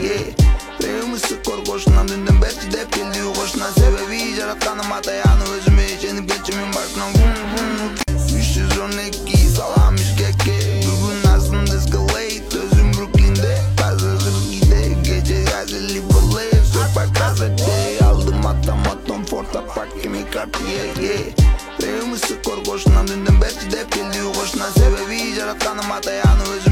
Reyimi skor koşundan dünden beri dep geldiği koşuna. Sebebi yaratkanım atayanı özüme içenip geçimin başına. Üşüz örneki salamış keke. Bugün aslında escalate özüm Brooklyn'de. Fazlasız gide gece gazelli bulay. Sokak gazete aldım atam Forta Park kimi Cartier. Reyimi skor koşundan dünden beri dep geldiği koşuna. Sebebi yaratkanım atayanı özüme